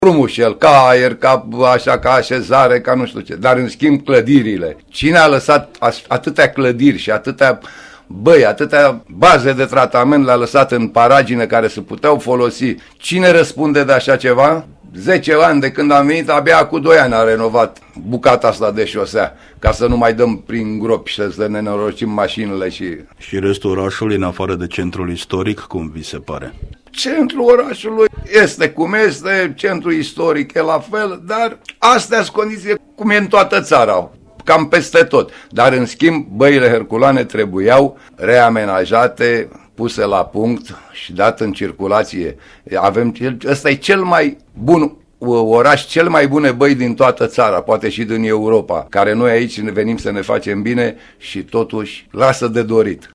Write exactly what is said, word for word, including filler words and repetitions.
frumușel, ca aer, ca așa, ca așezare, ca nu știu ce. Dar în schimb clădirile. Cine a lăsat atâtea clădiri și atâtea băi, atâtea baze de tratament le-a lăsat în paragine care se puteau folosi? Cine răspunde de așa ceva? zece ani de când am venit, abia cu doi ani a renovat bucata asta de șosea, ca să nu mai dăm prin gropi și să ne nenorocim mașinile. Și Și restul orașului, în afară de centrul istoric, cum vi se pare? Centrul orașului este cum este, centrul istoric e la fel, dar astea sunt condiții cum e în toată țara, cam peste tot. Dar în schimb, băile herculane trebuiau reamenajate, puse la punct și dat în circulație. Avem, ăsta e cel mai bun oraș, cel mai bune băi din toată țara, poate și din Europa, care noi aici venim să ne facem bine și totuși lasă de dorit.